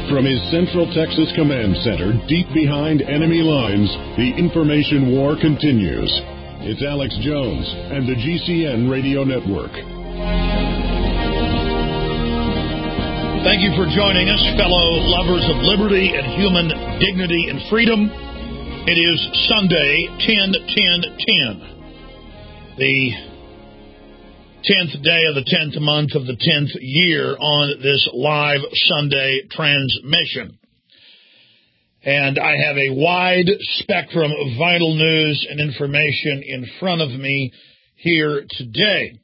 From his Central Texas Command Center, deep behind enemy lines, the information war continues. It's Alex Jones and the GCN Radio Network. Thank you for joining us, fellow lovers of liberty and human dignity and freedom. It is Sunday, 10-10-10, the 10th day of the 10th month of the 10th year on this live Sunday transmission. And I have a wide spectrum of vital news and information in front of me here today.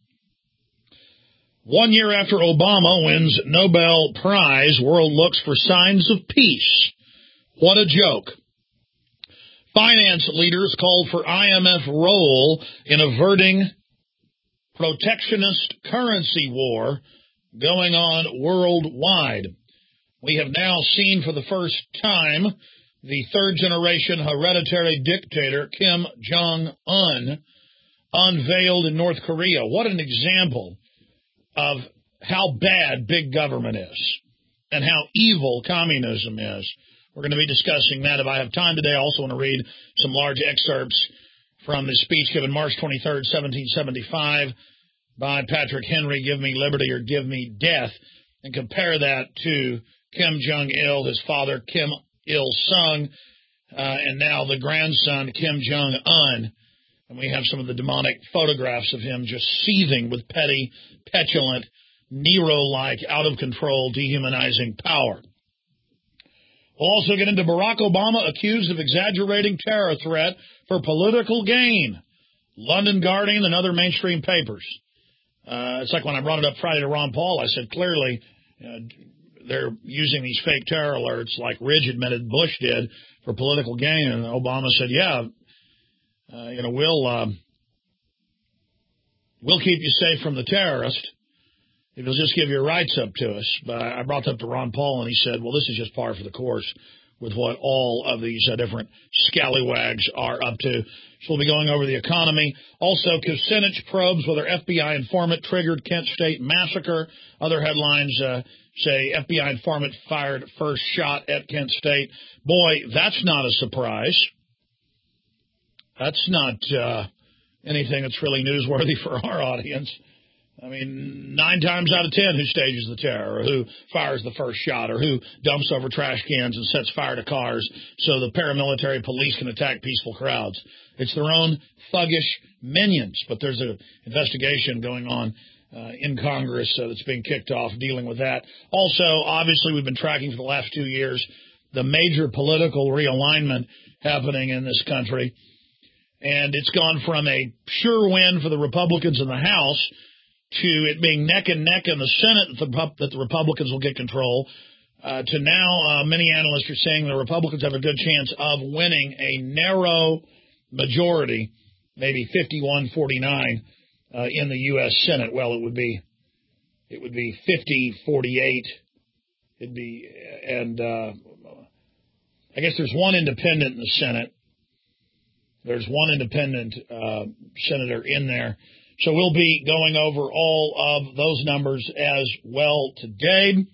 1 year after Obama wins Nobel Prize, world looks for signs of peace. What a joke. Finance leaders called for IMF role in averting protectionist currency war going on worldwide. We have now seen for the first time the third-generation hereditary dictator Kim Jong-un unveiled in North Korea. What an example of how bad big government is and how evil communism is. We're going to be discussing that if I have time today. I also want to read some large excerpts from the speech given March 23rd, 1775 by Patrick Henry, Give Me Liberty or Give Me Death, and compare that to Kim Jong-il, his father Kim Il-sung, and now the grandson Kim Jong-un. And we have some of the demonic photographs of him just seething with petty, petulant, Nero-like, out-of-control, dehumanizing power. We'll also get into Barack Obama accused of exaggerating terror threat for political gain. London Guardian and other mainstream papers. It's like when I brought it up Friday to Ron Paul, I said clearly they're using these fake terror alerts like Ridge admitted Bush did for political gain. And Obama said, we'll keep you safe from the terrorist if you'll just give your rights up to us. But I brought that up to Ron Paul, and he said, well, this is just par for the course with what all of these different scallywags are up to. So we'll be going over the economy. Also, Kucinich probes whether FBI informant triggered Kent State massacre. Other headlines say FBI informant fired first shot at Kent State. Boy, that's not a surprise. That's not anything that's really newsworthy for our audience. I mean, 9 times out of 10, who stages the terror, or who fires the first shot, or who dumps over trash cans and sets fire to cars so the paramilitary police can attack peaceful crowds. It's their own thuggish minions, but there's an investigation going on in Congress that's being kicked off dealing with that. Also, obviously, we've been tracking for the last 2 years the major political realignment happening in this country, and it's gone from a sure win for the Republicans in the House to it being neck and neck in the Senate that the Republicans will get control, to now many analysts are saying the Republicans have a good chance of winning a narrow majority, maybe 51-49 in the U.S. Senate. Well, it would be 50-48. It'd be, and I guess there's one independent in the Senate. There's one independent senator in there. So we'll be going over all of those numbers as well today.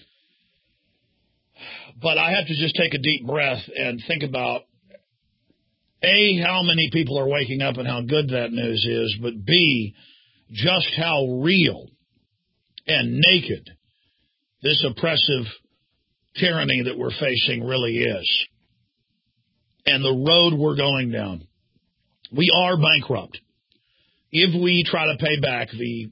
But I have to just take a deep breath and think about, A, how many people are waking up and how good that news is, but B, just how real and naked this oppressive tyranny that we're facing really is. And the road we're going down. We are bankrupt. If we try to pay back the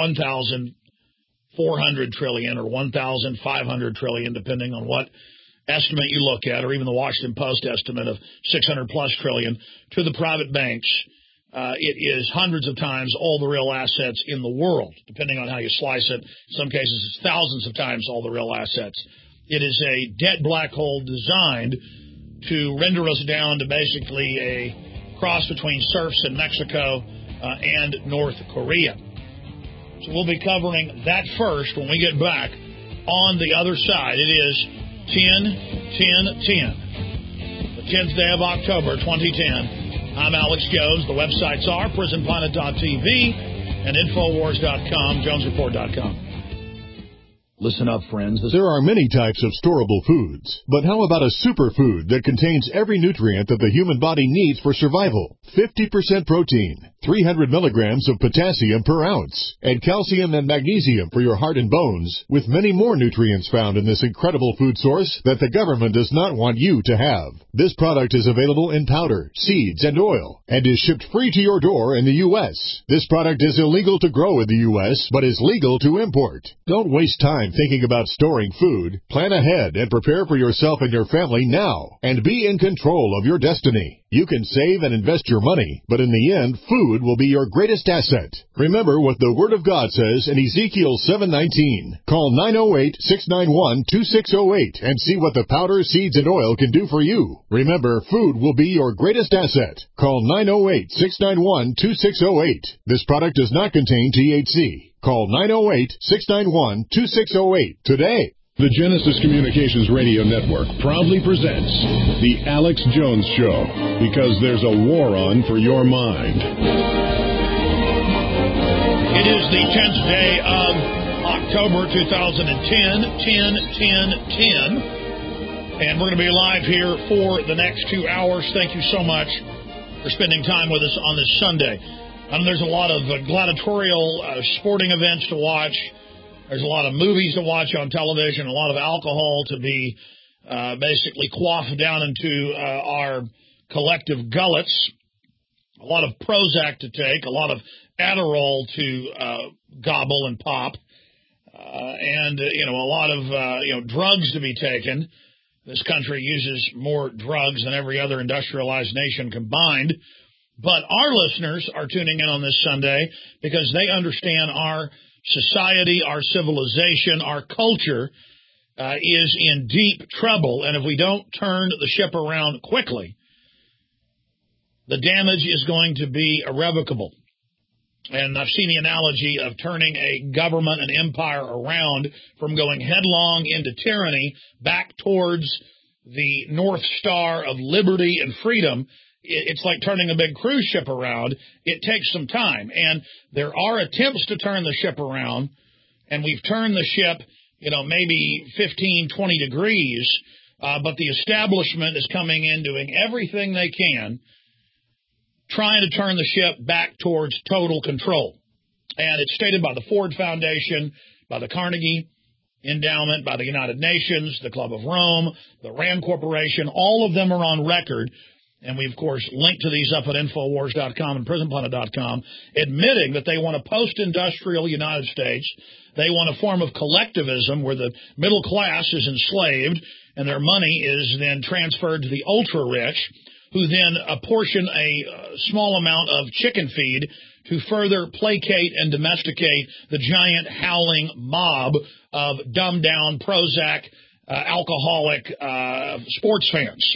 1,400 trillion or 1,500 trillion, depending on what estimate you look at, or even the Washington Post estimate of 600 plus trillion to the private banks, it is hundreds of times all the real assets in the world, depending on how you slice it. In some cases, it's thousands of times all the real assets. It is a debt black hole designed to render us down to basically a cross between serfs in Mexico and North Korea. So we'll be covering that first when we get back on the other side. It is 10-10-10, the 10th day of October, 2010. I'm Alex Jones. The websites are prisonplanet.tv and Infowars.com, JonesReport.com. Listen up, friends. There are many types of storable foods, but how about a superfood that contains every nutrient that the human body needs for survival? 50% protein, 300 milligrams of potassium per ounce, and calcium and magnesium for your heart and bones, with many more nutrients found in this incredible food source that the government does not want you to have. This product is available in powder, seeds, and oil, and is shipped free to your door in the U.S. This product is illegal to grow in the U.S., but is legal to import. Don't waste time thinking about storing food. Plan ahead and prepare for yourself and your family now, and be in control of your destiny. You can save and invest your money, but in the end, food will be your greatest asset. Remember what the Word of God says in Ezekiel 7:19. Call 908-691-2608 and see what the powder, seeds, and oil can do for you. Remember, food will be your greatest asset. Call 908-691-2608. This product does not contain THC. Call 908-691-2608 today. The Genesis Communications Radio Network proudly presents The Alex Jones Show, because there's a war on for your mind. It is the 10th day of October 2010, 10-10-10, and we're going to be live here for the next 2 hours. Thank you so much for spending time with us on this Sunday. There's a lot of gladiatorial sporting events to watch. There's a lot of movies to watch on television, a lot of alcohol to be basically quaffed down into our collective gullets, a lot of Prozac to take, a lot of Adderall to gobble and pop, and a lot of drugs to be taken. This country uses more drugs than every other industrialized nation combined. But our listeners are tuning in on this Sunday because they understand our society, our civilization, our culture is in deep trouble. And if we don't turn the ship around quickly, the damage is going to be irrevocable. And I've seen the analogy of turning a government, an empire around from going headlong into tyranny back towards the North Star of liberty and freedom. It's like turning a big cruise ship around. It takes some time. And there are attempts to turn the ship around, and we've turned the ship, maybe 15, 20 degrees, but the establishment is coming in doing everything they can, trying to turn the ship back towards total control. And it's stated by the Ford Foundation, by the Carnegie Endowment, by the United Nations, the Club of Rome, the Rand Corporation. All of them are on record. And we, of course, link to these up at Infowars.com and PrisonPlanet.com, admitting that they want a post-industrial United States. They want a form of collectivism where the middle class is enslaved and their money is then transferred to the ultra-rich, who then apportion a small amount of chicken feed to further placate and domesticate the giant howling mob of dumbed-down Prozac, alcoholic sports fans.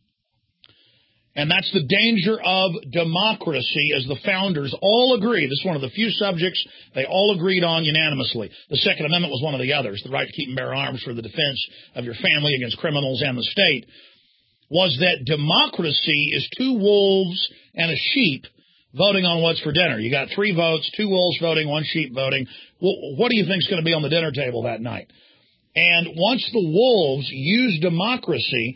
And that's the danger of democracy, as the founders all agree. This is one of the few subjects they all agreed on unanimously. The Second Amendment was one of the others, the right to keep and bear arms for the defense of your family against criminals and the state, was that democracy is two wolves and a sheep voting on what's for dinner. You got 3 votes, 2 wolves voting, 1 sheep voting. Well, what do you think is going to be on the dinner table that night? And once the wolves use democracy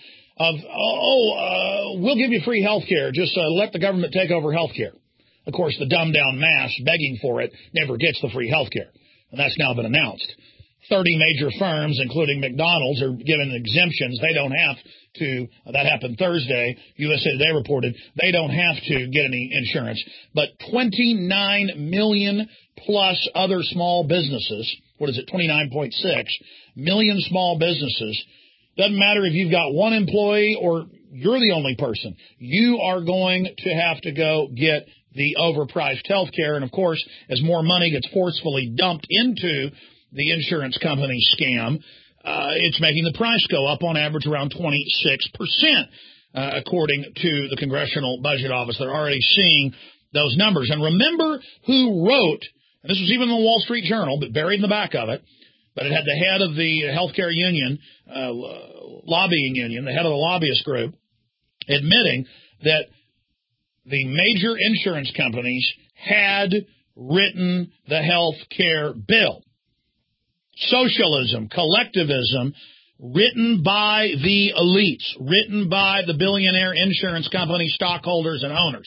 we'll give you free health care. Just let the government take over health care. Of course, the dumbed-down mass begging for it never gets the free health care. And that's now been announced. 30 major firms, including McDonald's, are given exemptions. They don't have to. That happened Thursday. USA Today reported they don't have to get any insurance. But 29 million plus other small businesses, 29.6 million small businesses. Doesn't matter if you've got 1 employee or you're the only person. You are going to have to go get the overpriced health care. And, of course, as more money gets forcefully dumped into the insurance company scam, it's making the price go up on average around 26%, according to the Congressional Budget Office. They're already seeing those numbers. And remember who wrote, and this was even in the Wall Street Journal, but buried in the back of it, but it had the head of the healthcare union, lobbying union, the head of the lobbyist group, admitting that the major insurance companies had written the health care bill. socialism, collectivism, written by the elites, written by the billionaire insurance company stockholders and owners.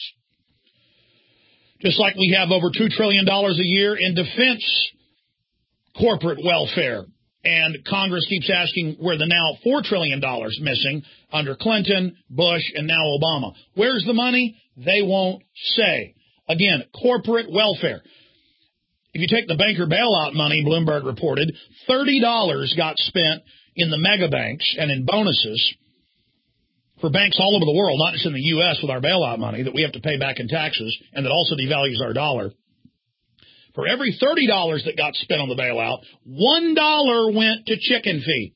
Just like we have over $2 trillion a year in defense corporate welfare. And Congress keeps asking where the now $4 trillion missing under Clinton, Bush, and now Obama. Where's the money? They won't say. Again, corporate welfare. If you take the banker bailout money, Bloomberg reported, $30 got spent in the mega banks and in bonuses for banks all over the world, not just in the U.S. with our bailout money that we have to pay back in taxes and that also devalues our dollar. For every $30 that got spent on the bailout, $1 went to chicken feed.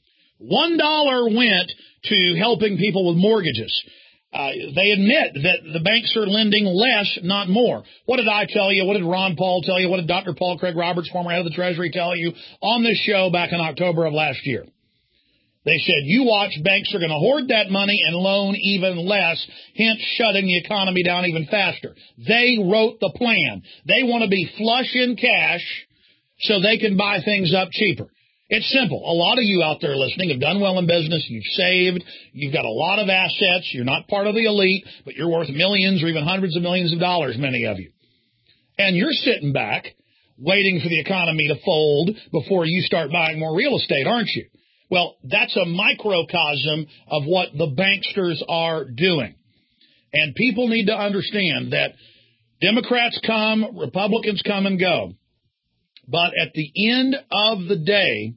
$1 went to helping people with mortgages. They admit that the banks are lending less, not more. What did I tell you? What did Ron Paul tell you? What did Dr. Paul Craig Roberts, former head of the Treasury, tell you on this show back in October of last year? They said, you watch, banks are going to hoard that money and loan even less, hence shutting the economy down even faster. They wrote the plan. They want to be flush in cash so they can buy things up cheaper. It's simple. A lot of you out there listening have done well in business. You've saved. You've got a lot of assets. You're not part of the elite, but you're worth millions or even hundreds of millions of dollars, many of you. And you're sitting back waiting for the economy to fold before you start buying more real estate, aren't you? Well, that's a microcosm of what the banksters are doing. And people need to understand that Democrats come, Republicans come and go. But at the end of the day,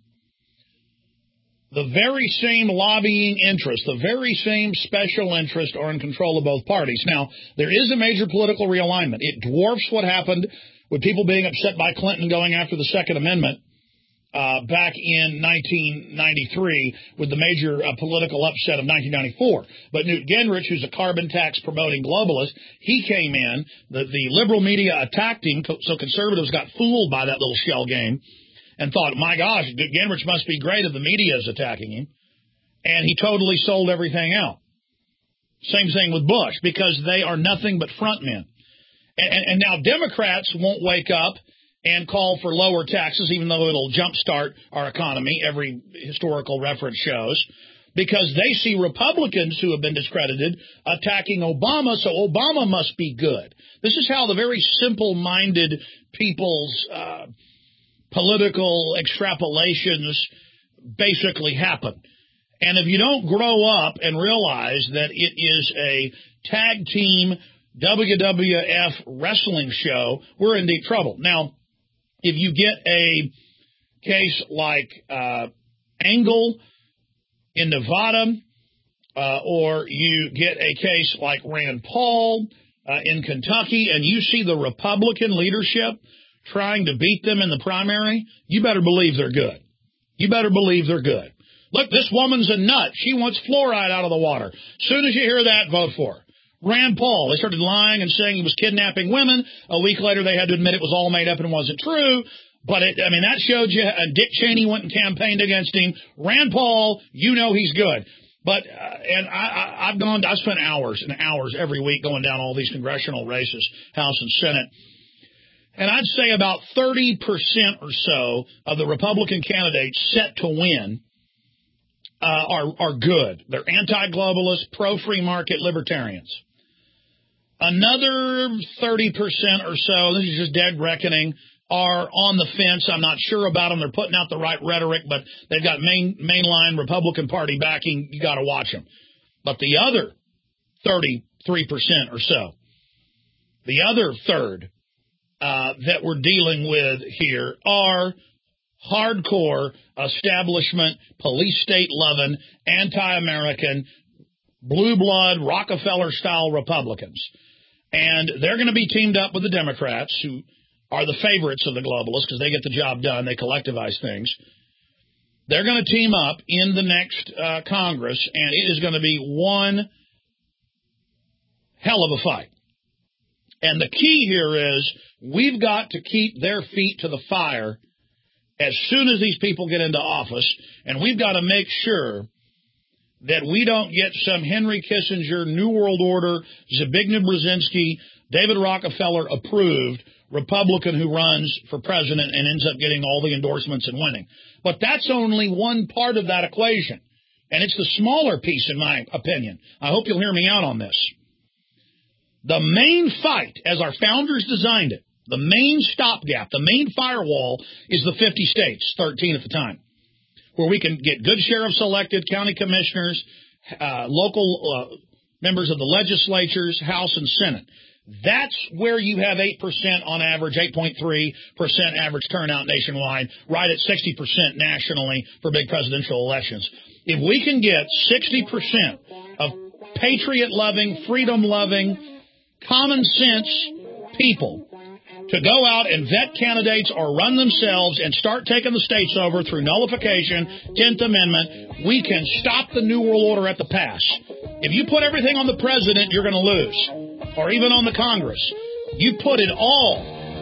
the very same lobbying interest, the very same special interest are in control of both parties. Now, there is a major political realignment. It dwarfs what happened with people being upset by Clinton going after the Second Amendment back in 1993 with the major political upset of 1994. But Newt Gingrich, who's a carbon tax promoting globalist, he came in, the liberal media attacked him, so conservatives got fooled by that little shell game and thought, my gosh, Gingrich must be great if the media is attacking him. And he totally sold everything out. Same thing with Bush, because they are nothing but front men. And now Democrats won't wake up and call for lower taxes, even though it'll jumpstart our economy, every historical reference shows, because they see Republicans who have been discredited attacking Obama, so Obama must be good. This is how the very simple-minded people's political extrapolations basically happen. And if you don't grow up and realize that it is a tag team WWF wrestling show, we're in deep trouble. Now, if you get a case like Engel in Nevada, or you get a case like Rand Paul in Kentucky, and you see the Republican leadership trying to beat them in the primary, you better believe they're good. You better believe they're good. Look, this woman's a nut. She wants fluoride out of the water. Soon as you hear that, vote for her. Rand Paul, they started lying and saying he was kidnapping women. A week later, they had to admit it was all made up and wasn't true. But, that showed you Dick Cheney went and campaigned against him. Rand Paul, you know he's good. But, I spent hours and hours every week going down all these congressional races, House and Senate. And I'd say about 30% or so of the Republican candidates set to win are good. They're anti-globalist, pro-free market libertarians. Another 30% or so, this is just dead reckoning, are on the fence. I'm not sure about them. They're putting out the right rhetoric, but they've got mainline Republican Party backing. You got to watch them. But the other 33% or so, the other third that we're dealing with here are hardcore establishment, police state loving, anti-American, blue blood, Rockefeller-style Republicans. And they're going to be teamed up with the Democrats, who are the favorites of the globalists because they get the job done. They collectivize things. They're going to team up in the next Congress, and it is going to be one hell of a fight. And the key here is we've got to keep their feet to the fire as soon as these people get into office, and we've got to make sure that we don't get some Henry Kissinger, New World Order, Zbigniew Brzezinski, David Rockefeller approved Republican who runs for president and ends up getting all the endorsements and winning. But that's only one part of that equation. And it's the smaller piece, in my opinion. I hope you'll hear me out on this. The main fight, as our founders designed it, the main stopgap, the main firewall is the 50 states, 13 at the time, where we can get good sheriffs elected, county commissioners, local members of the legislatures, House and Senate. That's where you have 8% on average, 8.3% average turnout nationwide, right at 60% nationally for big presidential elections. If we can get 60% of patriot-loving, freedom-loving, common-sense people to go out and vet candidates or run themselves and start taking the states over through nullification, 10th Amendment, we can stop the New World Order at the pass. If you put everything on the president, you're going to lose, or even on the Congress. You put it all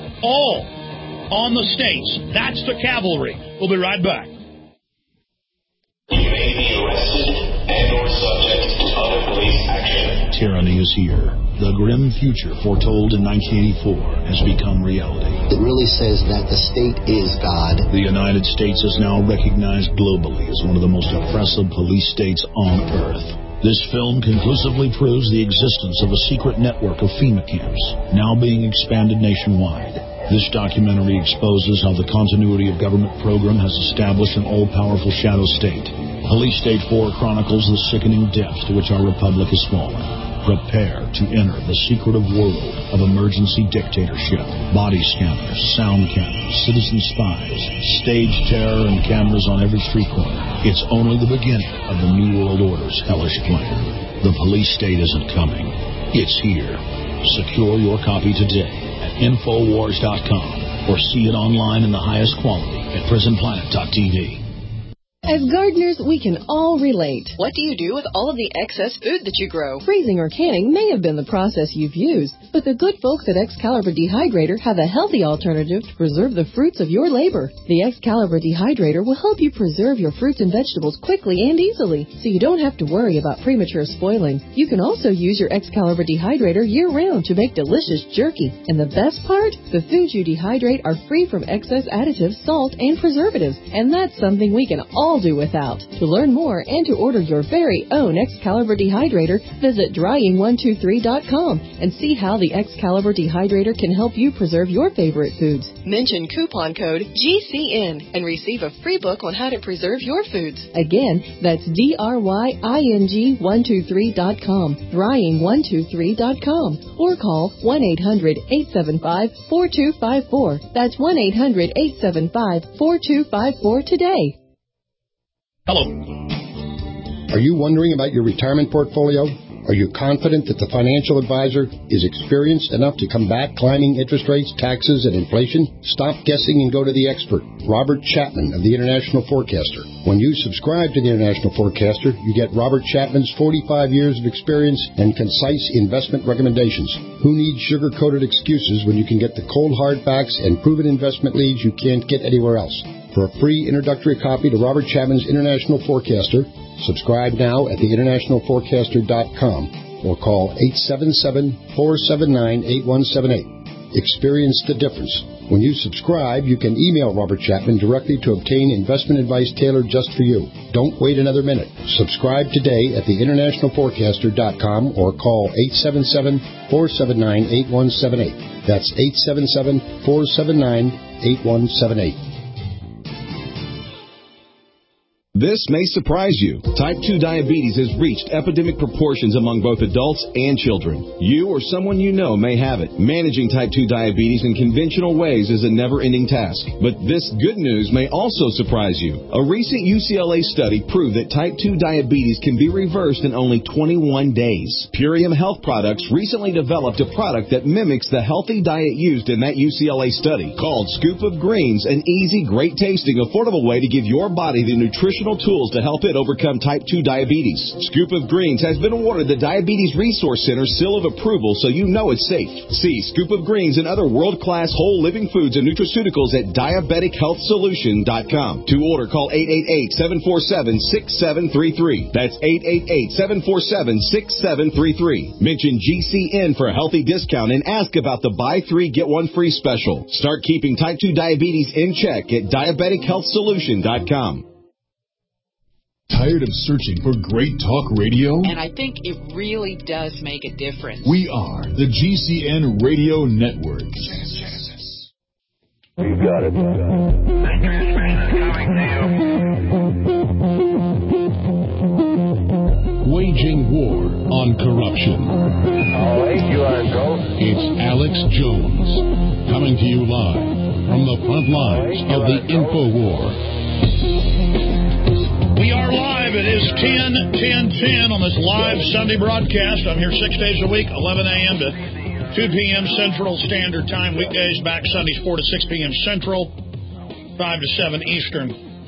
on the states. That's the cavalry. We'll be right back. You may be arrested and or subject to other police action. Tyranny is here. The grim future foretold in 1984 has become reality. It really says that the state is God. The United States is now recognized globally as one of the most oppressive police states on earth. This film conclusively proves the existence of a secret network of FEMA camps, now being expanded nationwide. This documentary exposes how the continuity of government program has established an all-powerful shadow state. Police State 4 chronicles the sickening depths to which our republic has fallen. Prepare to enter the secretive world of emergency dictatorship. Body scanners, sound cameras, citizen spies, stage terror, and cameras on every street corner. It's only the beginning of the New World Order's hellish plan. The police state isn't coming. It's here. Secure your copy today at Infowars.com or see it online in the highest quality at PrisonPlanet.tv. As gardeners, we can all relate. What do you do with all of the excess food that you grow? Freezing or canning may have been the process you've used, but the good folks at Excalibur Dehydrator have a healthy alternative to preserve the fruits of your labor. The Excalibur Dehydrator will help you preserve your fruits and vegetables quickly and easily, so you don't have to worry about premature spoiling. You can also use your Excalibur Dehydrator year-round to make delicious jerky. And the best part? The foods you dehydrate are free from excess additives, salt, and preservatives, and that's something we can all do without. To learn more and to order your very own Excalibur Dehydrator, visit drying123.com and see how the Excalibur Dehydrator can help you preserve your favorite foods. Mention coupon code GCN and receive a free book on how to preserve your foods. Again, that's drying123.com, drying123.com, or call 1-800-875-4254. That's 1-800-875-4254 today. Hello. Are you wondering about your retirement portfolio? Are you confident that the financial advisor is experienced enough to combat climbing interest rates, taxes, and inflation? Stop guessing and go to the expert, Robert Chapman of the International Forecaster. When you subscribe to the International Forecaster, you get Robert Chapman's 45 years of experience and concise investment recommendations. Who needs sugar-coated excuses when you can get the cold hard facts and proven investment leads you can't get anywhere else? For a free introductory copy to Robert Chapman's International Forecaster, subscribe now at theInternationalForecaster.com or call 877-479-8178. Experience the difference. When you subscribe, you can email Robert Chapman directly to obtain investment advice tailored just for you. Don't wait another minute. Subscribe today at theInternationalForecaster.com or call 877-479-8178. That's 877-479-8178. This may surprise you. Type 2 diabetes has reached epidemic proportions among both adults and children. You or someone you know may have it. Managing type 2 diabetes in conventional ways is a never-ending task. But this good news may also surprise you. A recent UCLA study proved that type 2 diabetes can be reversed in only 21 days. Purium Health Products recently developed a product that mimics the healthy diet used in that UCLA study. Called Scoop of Greens, an easy, great-tasting, affordable way to give your body the nutritional nutritional tools to help it overcome type 2 diabetes. Scoop of Greens has been awarded the Diabetes Resource Center seal of approval, so you know it's safe. See Scoop of Greens and other world-class whole living foods and nutraceuticals at DiabeticHealthSolution.com. To order, call 888-747-6733. That's 888-747-6733. Mention GCN for a healthy discount and ask about the buy 3 get 1 free special. Start keeping type 2 diabetes in check at DiabeticHealthSolution.com. Tired of searching for great talk radio? And I think it really does make a difference. We are the GCN Radio Network. You got it. Waging war on corruption. All right, you are go. It's Alex Jones, coming to you live from the front lines of the InfoWar. We are live. It is 10:10 on this live Sunday broadcast. I'm here 6 days a week, 11 a.m. to 2 p.m. Central Standard Time. Weekdays back Sundays 4 to 6 p.m. Central, 5 to 7 Eastern.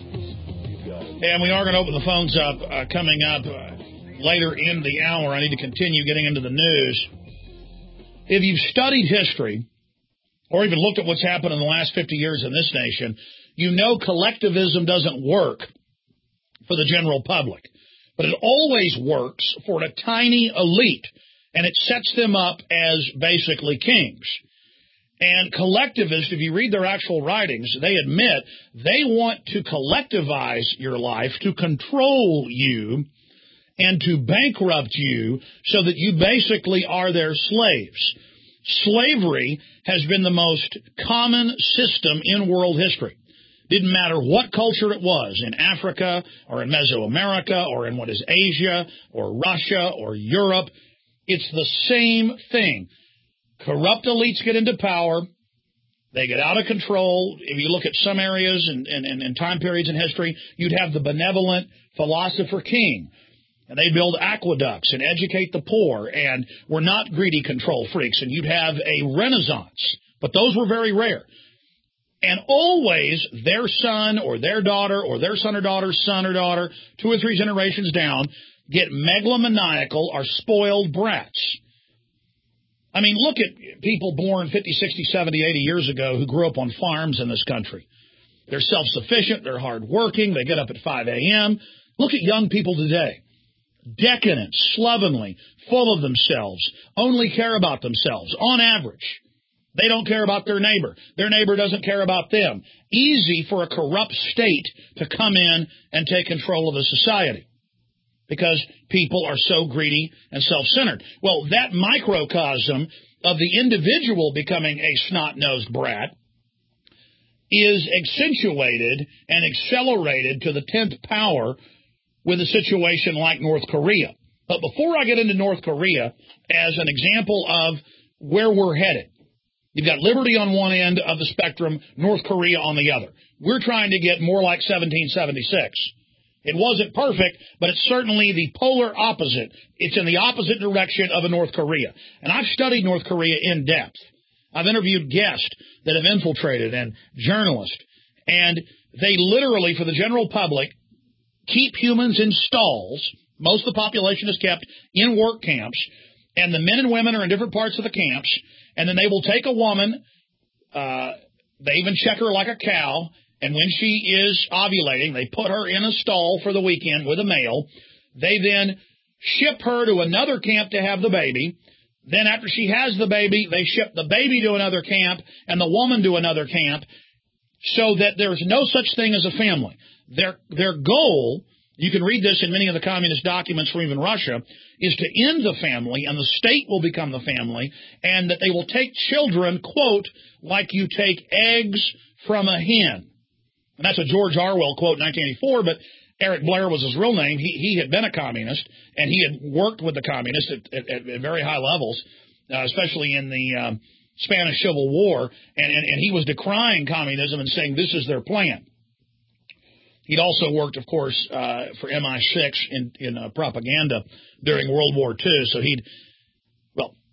And we are going to open the phones up coming up later in the hour. I need to continue getting into the news. If you've studied history or even looked at what's happened in the last 50 years in this nation, you know collectivism doesn't work for the general public. But it always works for a tiny elite, and it sets them up as basically kings. And collectivists, if you read their actual writings, they admit they want to collectivize your life, to control you, and to bankrupt you so that you basically are their slaves. Slavery has been the most common system in world history. Didn't matter what culture it was, in Africa or in Mesoamerica or in what is Asia or Russia or Europe. It's the same thing. Corrupt elites get into power. They get out of control. If you look at some areas and time periods in history, you'd have the benevolent philosopher king. And they build aqueducts and educate the poor and were not greedy control freaks. And you'd have a renaissance. But those were very rare. And always their son or their daughter or their son or daughter's son or daughter, 2 or 3 generations down, get megalomaniacal or spoiled brats. I mean, look at people born 50, 60, 70, 80 years ago who grew up on farms in this country. They're self-sufficient. They're hardworking. They get up at 5 a.m. Look at young people today. Decadent, slovenly, full of themselves, only care about themselves, on average. They don't care about their neighbor. Their neighbor doesn't care about them. Easy for a corrupt state to come in and take control of a society because people are so greedy and self-centered. Well, that microcosm of the individual becoming a snot-nosed brat is accentuated and accelerated to the 10th power with a situation like North Korea. But before I get into North Korea as an example of where we're headed, you've got liberty on one end of the spectrum, North Korea on the other. We're trying to get more like 1776. It wasn't perfect, but it's certainly the polar opposite. It's in the opposite direction of a North Korea. And I've studied North Korea in depth. I've interviewed guests that have infiltrated and journalists. And they literally, for the general public, keep humans in stalls. Most of the population is kept in work camps. And the men and women are in different parts of the camps. And then they will take a woman, they even check her like a cow, and when she is ovulating, they put her in a stall for the weekend with a male. They then ship her to another camp to have the baby. Then after she has the baby, they ship the baby to another camp and the woman to another camp so that there's no such thing as a family. Their goal, you can read this in many of the communist documents from even Russia, is to end the family and the state will become the family and that they will take children, quote, like you take eggs from a hen. And that's a George Orwell quote in 1984, but Eric Blair was his real name. He had been a communist and he had worked with the communists at very high levels, especially in the Spanish Civil War, and he was decrying communism and saying this is their plan. He'd also worked, of course, for MI6 in propaganda during World War II. So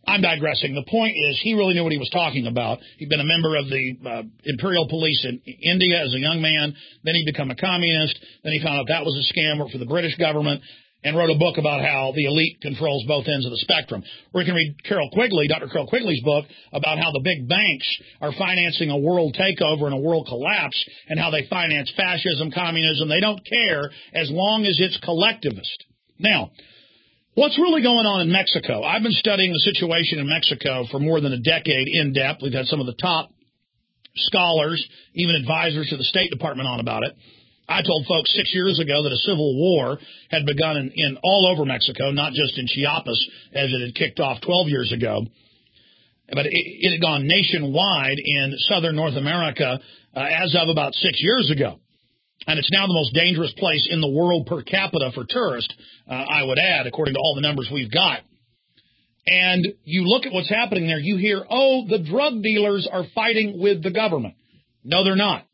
I'm digressing. The point is he really knew what he was talking about. He'd been a member of the Imperial Police in India as a young man. Then he'd become a communist. Then he found out that was a scam, worked for the British government, and wrote a book about how the elite controls both ends of the spectrum. Or you can read Carol Quigley, Dr. Carol Quigley's book about how the big banks are financing a world takeover and a world collapse, and how they finance fascism, communism. They don't care as long as it's collectivist. Now, what's really going on in Mexico? I've been studying the situation in Mexico for more than a decade in depth. We've had some of the top scholars, even advisors to the State Department on about it. I told folks 6 years ago that a civil war had begun in all over Mexico, not just in Chiapas as it had kicked off 12 years ago, but it had gone nationwide in southern North America as of about 6 years ago. And it's now the most dangerous place in the world per capita for tourists, I would add, according to all the numbers we've got. And you look at what's happening there, you hear, oh, the drug dealers are fighting with the government. No, they're not.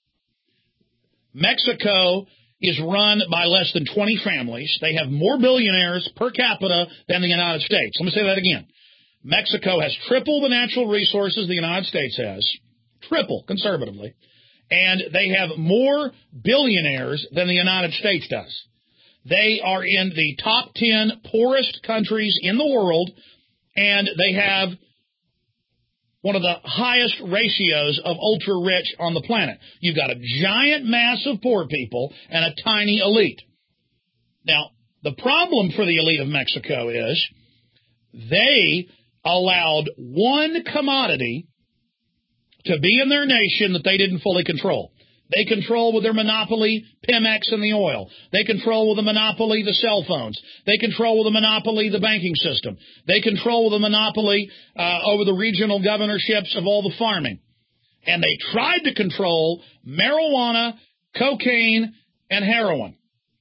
Mexico is run by less than 20 families. They have more billionaires per capita than the United States. Let me say that again. Mexico has triple the natural resources the United States has. Triple, conservatively. And they have more billionaires than the United States does. They are in the top 10 poorest countries in the world, and they have one of the highest ratios of ultra-rich on the planet. You've got a giant mass of poor people and a tiny elite. Now, the problem for the elite of Mexico is they allowed one commodity to be in their nation that they didn't fully control. They control with their monopoly Pemex and the oil. They control with a monopoly the cell phones. They control with a monopoly the banking system. They control with a monopoly over the regional governorships of all the farming. And they tried to control marijuana, cocaine, and heroin.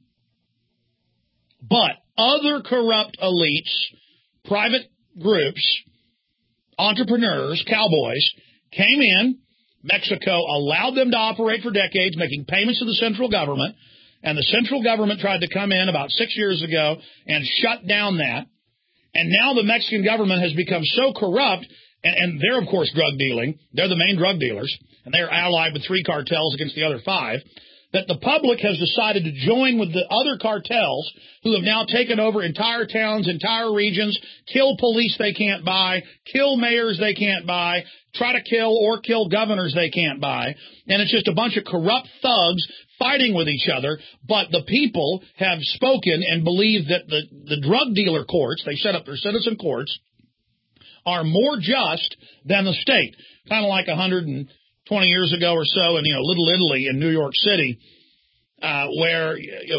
But other corrupt elites, private groups, entrepreneurs, cowboys, came in. Mexico allowed them to operate for decades, making payments to the central government, and the central government tried to come in about 6 years ago and shut down that. And now the Mexican government has become so corrupt, and they're, of course, drug dealing. They're the main drug dealers, and they're allied with 3 cartels against the other 5, that the public has decided to join with the other cartels who have now taken over entire towns, entire regions, kill police they can't buy, kill mayors they can't buy, try to kill governors they can't buy. And it's just a bunch of corrupt thugs fighting with each other. But the people have spoken and believe that the drug dealer courts, they set up their citizen courts, are more just than the state. Kind of like 120 years ago or so in, Little Italy in New York City, where,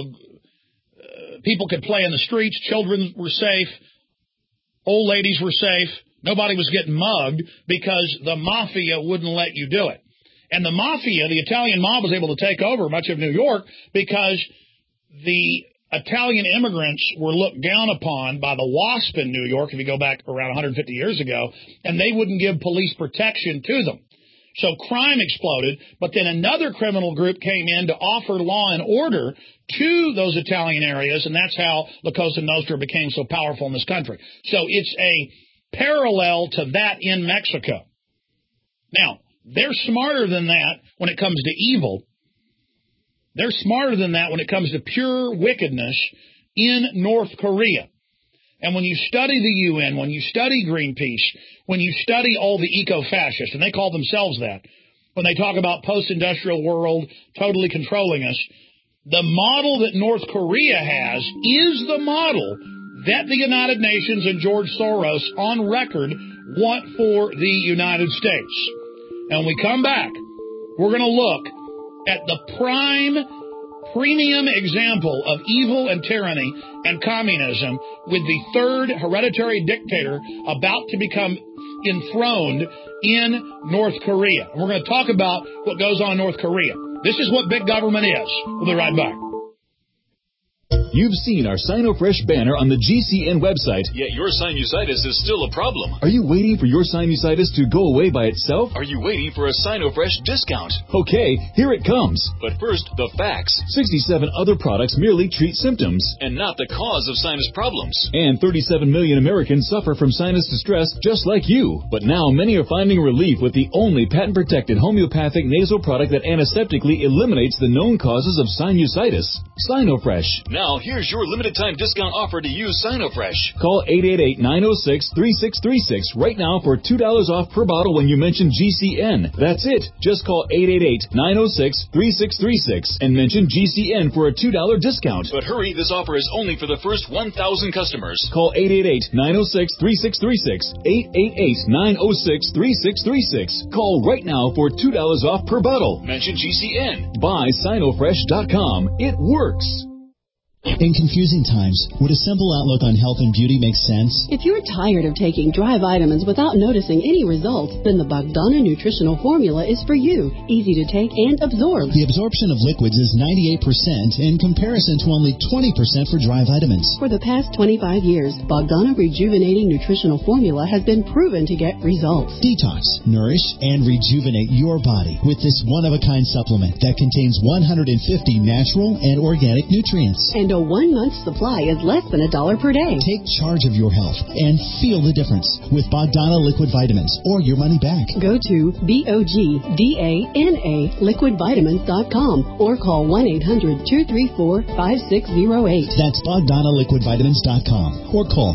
people could play in the streets, children were safe, old ladies were safe, nobody was getting mugged because the mafia wouldn't let you do it. And the mafia, the Italian mob, was able to take over much of New York because the Italian immigrants were looked down upon by the WASP in New York, if you go back around 150 years ago, and they wouldn't give police protection to them. So crime exploded, but then another criminal group came in to offer law and order to those Italian areas, and that's how La Cosa Nostra became so powerful in this country. So it's a parallel to that in Mexico. Now, they're smarter than that when it comes to evil. They're smarter than that when it comes to pure wickedness in North Korea. And when you study the UN, when you study Greenpeace, when you study all the eco-fascists, and they call themselves that, when they talk about post-industrial world totally controlling us, the model that North Korea has is the model that the United Nations and George Soros on record want for the United States. And when we come back, we're going to look at the premium example of evil and tyranny and communism with the third hereditary dictator about to become enthroned in North Korea. And we're going to talk about what goes on in North Korea. This is what big government is. We'll be right back. You've seen our SinoFresh banner on the GCN website, yet your sinusitis is still a problem. Are you waiting for your sinusitis to go away by itself? Are you waiting for a SinoFresh discount? Okay, here it comes. But first, the facts. 67 other products merely treat symptoms and not the cause of sinus problems. And 37 million Americans suffer from sinus distress just like you. But now many are finding relief with the only patent-protected homeopathic nasal product that antiseptically eliminates the known causes of sinusitis. SinoFresh. Now, here's your limited-time discount offer to use SinoFresh. Call 888-906-3636 right now for $2 off per bottle when you mention GCN. That's it. Just call 888-906-3636 and mention GCN for a $2 discount. But hurry, this offer is only for the first 1,000 customers. Call 888-906-3636. 888-906-3636. Call right now for $2 off per bottle. Mention GCN. Buy SinoFresh.com. It works. In confusing times, would a simple outlook on health and beauty make sense? If you're tired of taking dry vitamins without noticing any results, then the Bogdana Nutritional Formula is for you. Easy to take and absorb. The absorption of liquids is 98% in comparison to only 20% for dry vitamins. For the past 25 years, Bogdana Rejuvenating Nutritional Formula has been proven to get results. Detox, nourish, and rejuvenate your body with this one-of-a-kind supplement that contains 150 natural and organic nutrients. And a 1-month supply is less than $1 per day. Take charge of your health and feel the difference with Bogdana Liquid Vitamins or your money back. Go to BOGDANA liquidvitamins.com or call 1-800-234-5608. That's BogdanaLiquidVitamins.com or call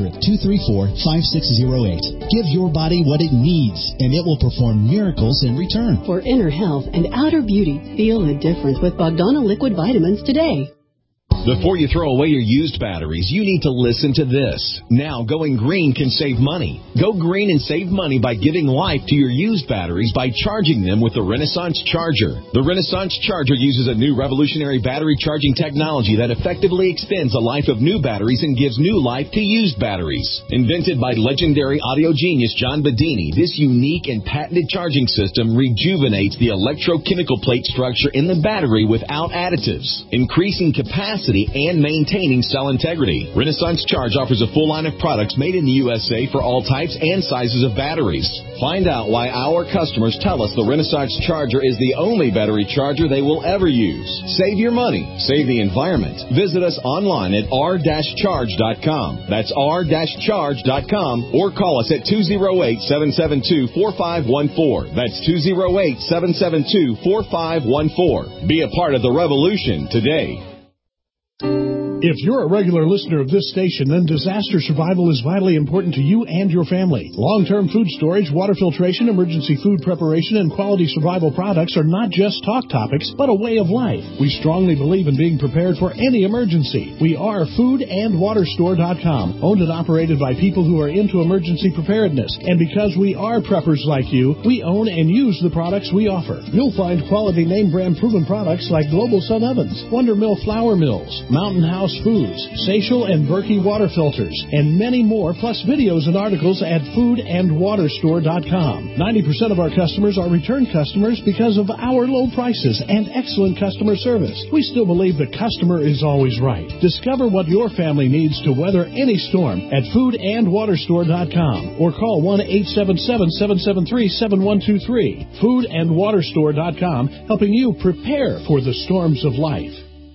800-234-5608. Give your body what it needs and it will perform miracles in return. For inner health and outer beauty, feel the difference with Bogdana Liquid Vitamins today. Before you throw away your used batteries, you need to listen to this. Now, going green can save money. Go green and save money by giving life to your used batteries by charging them with the Renaissance Charger. The Renaissance Charger uses a new revolutionary battery charging technology that effectively extends the life of new batteries and gives new life to used batteries. Invented by legendary audio genius John Bedini, this unique and patented charging system rejuvenates the electrochemical plate structure in the battery without additives, increasing capacity and maintaining cell integrity. Renaissance Charge offers a full line of products made in the USA for all types and sizes of batteries. Find out why our customers tell us the Renaissance Charger is the only battery charger they will ever use. Save your money. Save the environment. Visit us online at r-charge.com. That's r-charge.com or call us at 208-772-4514. That's 208-772-4514. Be a part of the revolution today. If you're a regular listener of this station, then disaster survival is vitally important to you and your family. Long-term food storage, water filtration, emergency food preparation, and quality survival products are not just talk topics, but a way of life. We strongly believe in being prepared for any emergency. We are foodandwaterstore.com, owned and operated by people who are into emergency preparedness. And because we are preppers like you, we own and use the products we offer. You'll find quality name-brand proven products like Global Sun Ovens, Wonder Mill Flour Mills, Mountain House Foods, Seychelles and Berkey water filters, and many more, plus videos and articles at foodandwaterstore.com. 90% of our customers are return customers because of our low prices and excellent customer service. We still believe the customer is always right. Discover what your family needs to weather any storm at foodandwaterstore.com or call 1-877-773-7123. Foodandwaterstore.com, helping you prepare for the storms of life.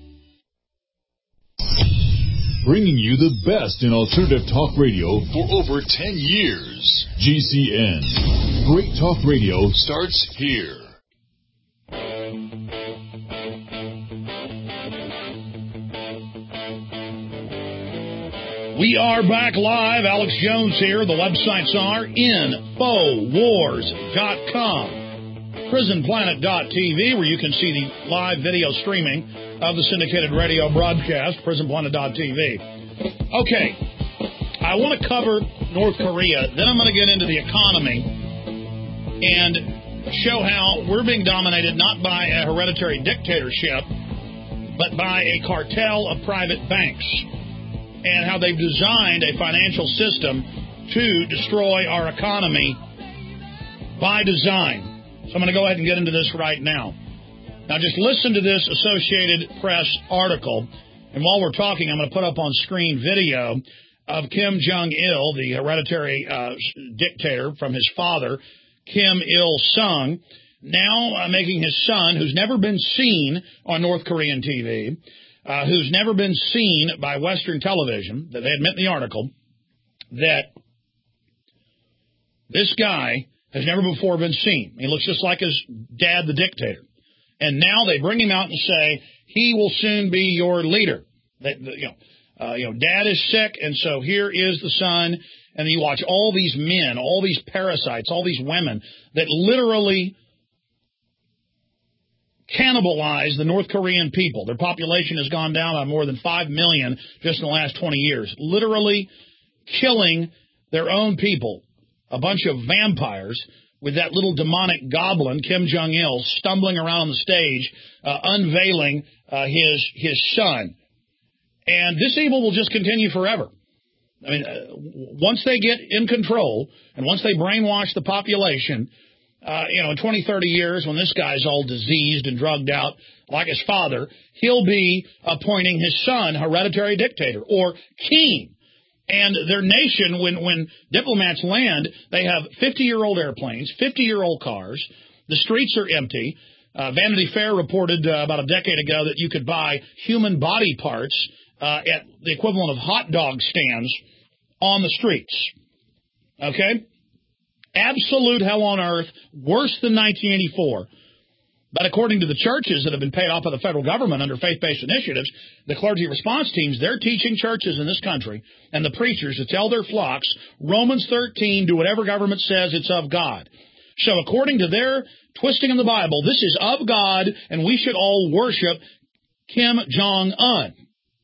Bringing you the best in alternative talk radio for over 10 years. GCN. Great talk radio starts here. We are back live. Alex Jones here. The websites are Infowars.com, PrisonPlanet.tv, where you can see the live video streaming of the syndicated radio broadcast, PrisonPlanet.tv. Okay, I want to cover North Korea, then I'm going to get into the economy and show how we're being dominated not by a hereditary dictatorship, but by a cartel of private banks, and how they've designed a financial system to destroy our economy by design. So I'm going to go ahead and get into this right now. Now, just listen to this Associated Press article. And while we're talking, I'm going to put up on screen video of Kim Jong-il, the hereditary dictator from his father, Kim Il-sung, now making his son, who's never been seen on North Korean TV, who's never been seen by Western television, that they admit in the article, that this guy has never before been seen. He looks just like his dad, the dictator. And now they bring him out and say, he will soon be your leader. Dad is sick, and so here is the son. And you watch all these men, all these parasites, all these women that literally cannibalize the North Korean people. Their population has gone down by more than 5 million just in the last 20 years. Literally killing their own people. A bunch of vampires with that little demonic goblin, Kim Jong-il, stumbling around on the stage, unveiling his son. And this evil will just continue forever. I mean, once they get in control and once they brainwash the population, in 20, 30 years, when this guy's all diseased and drugged out like his father, he'll be appointing his son hereditary dictator or king. And their nation, when diplomats land, they have 50-year-old airplanes, 50-year-old cars. The streets are empty. Vanity Fair reported about a decade ago that you could buy human body parts at the equivalent of hot dog stands on the streets. Okay? Absolute hell on earth, worse than 1984. But according to the churches that have been paid off by the federal government under faith-based initiatives, the clergy response teams, they're teaching churches in this country and the preachers to tell their flocks, Romans 13, do whatever government says, it's of God. So according to their twisting in the Bible, this is of God, and we should all worship Kim Jong-un,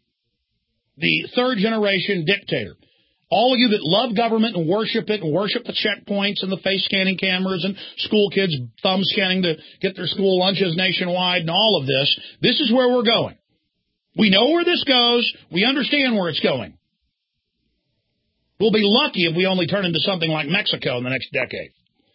the third-generation dictator. All of you that love government and worship it and worship the checkpoints and the face-scanning cameras and school kids thumb-scanning to get their school lunches nationwide and all of this is where we're going. We know where this goes. We understand where it's going. We'll be lucky if we only turn into something like Mexico in the next decade.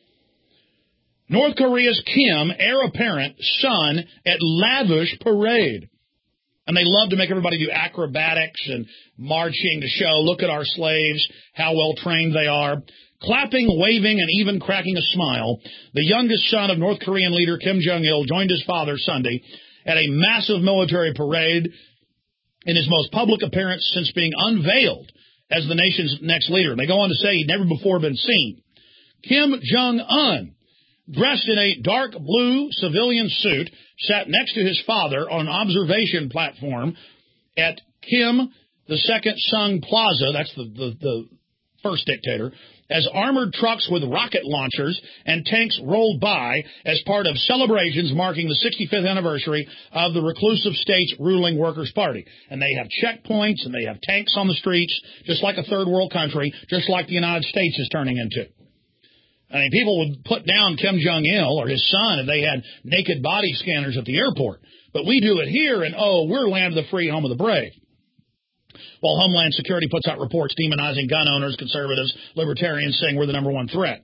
North Korea's Kim, heir apparent, son at lavish parade. And they love to make everybody do acrobatics and marching to show, look at our slaves, how well trained they are. Clapping, waving, and even cracking a smile, the youngest son of North Korean leader Kim Jong-il joined his father Sunday at a massive military parade in his most public appearance since being unveiled as the nation's next leader. And they go on to say he'd never before been seen. Kim Jong-un, dressed in a dark blue civilian suit, sat next to his father on an observation platform at Kim II-sung Plaza, that's the first dictator, as armored trucks with rocket launchers and tanks rolled by as part of celebrations marking the 65th anniversary of the reclusive state's ruling Workers' Party. And they have checkpoints and they have tanks on the streets, just like a third world country, just like the United States is turning into. I mean, people would put down Kim Jong-il or his son if they had naked body scanners at the airport. But we do it here, and we're land of the free, home of the brave. While Homeland Security puts out reports demonizing gun owners, conservatives, libertarians, saying we're the number one threat.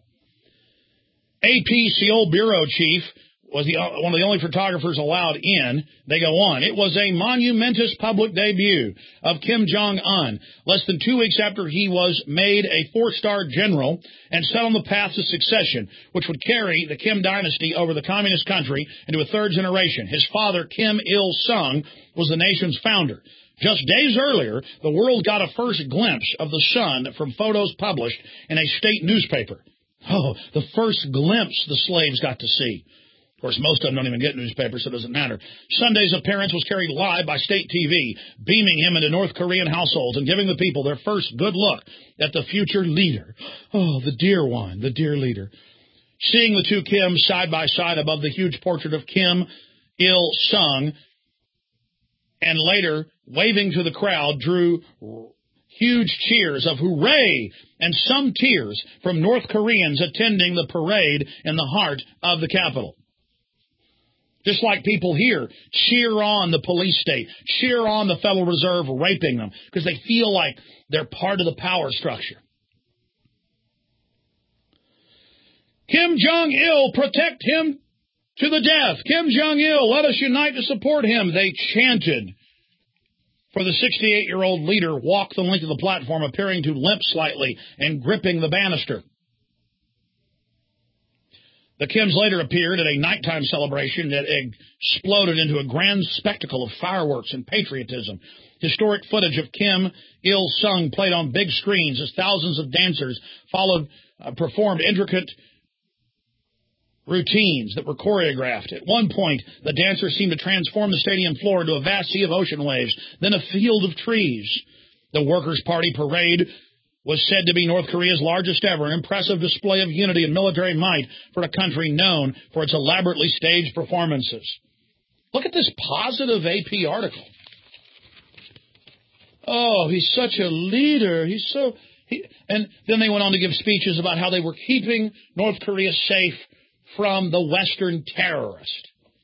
AP Seoul bureau chief was one of the only photographers allowed in. They go on. It was a monumentous public debut of Kim Jong-un, less than 2 weeks after he was made a 4-star general and set on the path to succession, which would carry the Kim dynasty over the communist country into a third generation. His father, Kim Il-sung, was the nation's founder. Just days earlier, the world got a first glimpse of the son from photos published in a state newspaper. Oh, the first glimpse the slaves got to see. Of course, most of them don't even get newspapers, so it doesn't matter. Sunday's appearance was carried live by state TV, beaming him into North Korean households and giving the people their first good look at the future leader. Oh, the dear one, the dear leader. Seeing the two Kims side by side above the huge portrait of Kim Il-sung and later waving to the crowd drew huge cheers of hooray and some tears from North Koreans attending the parade in the heart of the capital. Just like people here cheer on the police state, cheer on the Federal Reserve raping them because they feel like they're part of the power structure. Kim Jong-il, protect him to the death. Kim Jong-il, let us unite to support him, they chanted for the 68-year-old leader walk the length of the platform, appearing to limp slightly and gripping the banister. The Kims later appeared at a nighttime celebration that exploded into a grand spectacle of fireworks and patriotism. Historic footage of Kim Il-sung played on big screens as thousands of dancers performed intricate routines that were choreographed. At one point, the dancers seemed to transform the stadium floor into a vast sea of ocean waves, then a field of trees. The Workers' Party parade was said to be North Korea's largest ever, an impressive display of unity and military might for a country known for its elaborately staged performances. Look at this positive AP article. Oh, he's such a leader. And then they went on to give speeches about how they were keeping North Korea safe from the Western terrorist.